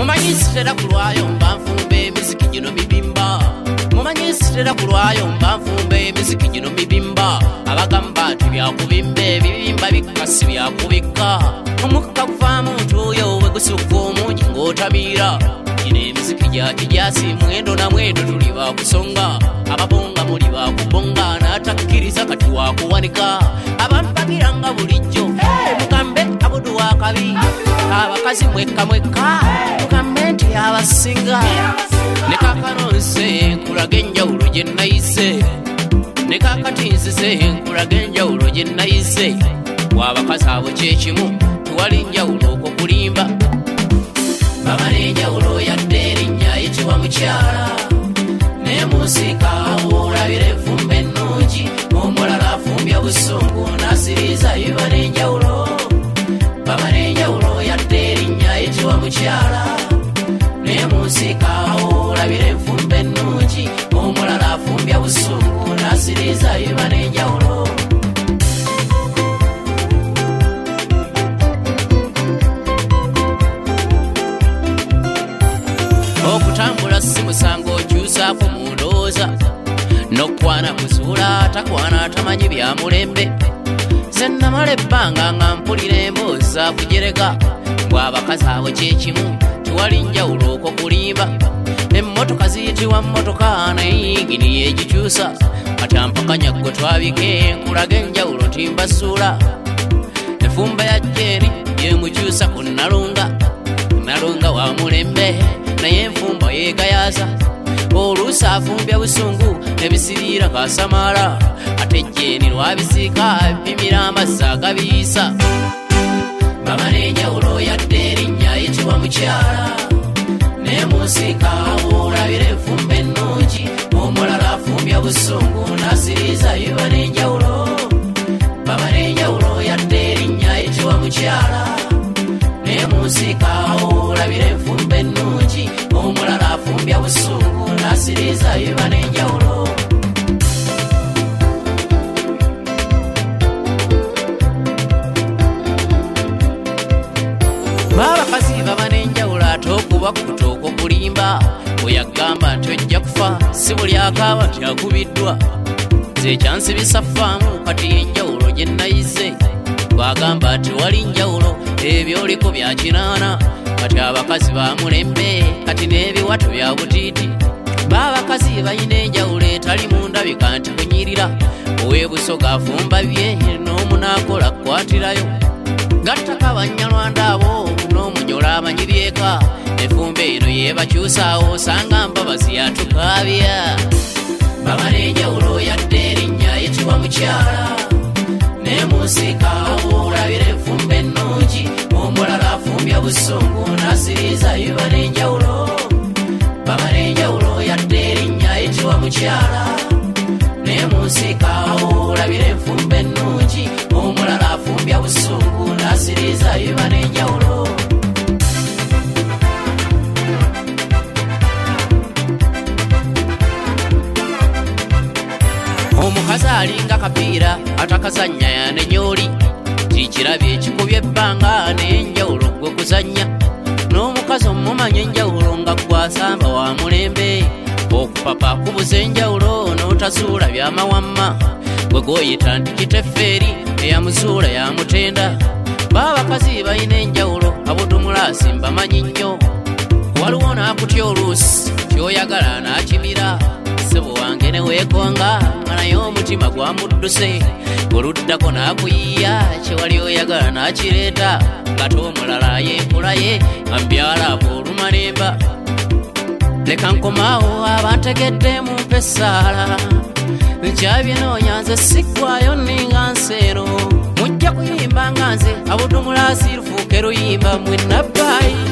Mumanyisitera kulwayo mba nfumbe emiziki gino mibimba. Mumanyisitera kulwayo mba nfumbe emiziki gino mibimba. Abagamba nti byakubimba ebibimba bikasi byakubika. Omukka kuvaamu ntuuyo we gusukka omungi ng'otamira. Gino emiziki gya kijasi mwendo na mwendo tuli bakusonga. Ababonga muli bakubonga n'atakkiriza kati wakuwanika. Abantu bagiranga bulijjo mugambe abudu wakabi. Abakazi mwekka mwekka mugambe nti abasinga. Ne kaakano nze nkulaga enjawulo gye nayise. Ne kaakati nzize nkulaga enjawulo gye nayise. W'abakazi abo kyekimu tewali njawulo okwo kulimba. Bamala enjawulo yadde erinnya yitibwa mukyala. Ne musika olabira enfumba ennungi. Omulala afumbya busungu n'asiriza yiba n'enjawulo. Bamala enjawulo yadde erinnya yitibwa mukyala. Ne musika olabira enfumba ennungi. Omulala afumbya busungu n'asiriza yiba n'enjawulo. Okutambula si musango okyusaako mu ndowooza. N'okwana muzuula takwana atamanyi bya mulembe. Nze namala ebbanga nga mpulira emboozi za kujerega. Bw'abakazi abo kyekimu tewali njawulo okwo kulimba. Emmotoka ziyitibwa mmotoka naye yingini yegikyusa. Kati ampakanya ggwe twabike nkulaga enjawulo timbasuula. Enfumba ya Jeeni yemukyusa ku Nalunga. Nalunga wa mulembe naye enfumba yeegayaza. Oluusi afumbya busungu ebisiriira kaasamaala. Ate Jeeni lwabisiika bimira amazzi agabiisa. Bamala enjawulo yadde erinnya yitibwa mukyala. Ne musika olabira enfumba ennungi. Omulala afumbya busungu n'asiriza yiba n'enjawulo. Bamala enjawulo yadde erinnya yitibwa mukyala. Ne musika olabira enfumba ennungi. Omulala afumbya busungu n'asiriza yiba n'enjawulo. Babakazi baba n'enjawulo ate okubakuta okwo kulimba. Bwe yagamba nti ojja kufa si buli akaaba nti akubiddwa. Nze ekyansibisa faamu kati enjawulo gye nayise. Bw'agamba nti wali njawulo ebyoliko bya kinaana. Kati abakazi ba mulembe kati n'ebiwato bya butiiti. Babakazi balina enjawulo etali mu ndabika nti kunyirira. Ow'ebusoga afumba bye n'omunaakola kwatirayo. Gattako Abanyarwanda abo n'omunyola amanyi byeka. Enfumba eno yeebakyusaawo osanga mbabazi yatukaabya. Bamala enjawulo yadde erinnya yitibwa mukyala. Ne musika olabira enfumba ennungi. Omulala afumbya busungu n'asiriza yiba n'enjawulo. Bamala enjawulo yadde erinnya yitibwa mukyala. Ne musika olabira enfumba ennungi. Omulala afumbya busungu n'asiriza yiba n'enjawulo. Omukazi alinga kapiira atakazannya yanenyooli. Tikirabye ekikubye ebbanga n'enjawulo gwe kuzannya. N'omukazi omumanya enjawulo nga gwasamba wa mulembe. Okupapa kubuza enjawulo n'otazuula byamawamma. Gwe goyita nti kiteffeeri eyamuzuula yamutenda. Babakazi balina enjawulo abudumulaasi mbamanyi nnyo. Waliwo n'akutya oluusi kyoyagala n'akimira. Ssebo wange ne weekonga nga naye omutima gwamudduse. Oluddako n'akuyiya kyewali oyagala n'akireeta. Kati omulala yenkula ye nga mbyalaavu olumalemba. Leka nkomaawo abantegedde mu mpessaala. Nkyabyenoonya nze siggwayo nninga nseeno. Mujja kuyimba nga nze abudumulaasi lufuuke luyimba mwe nabbayi.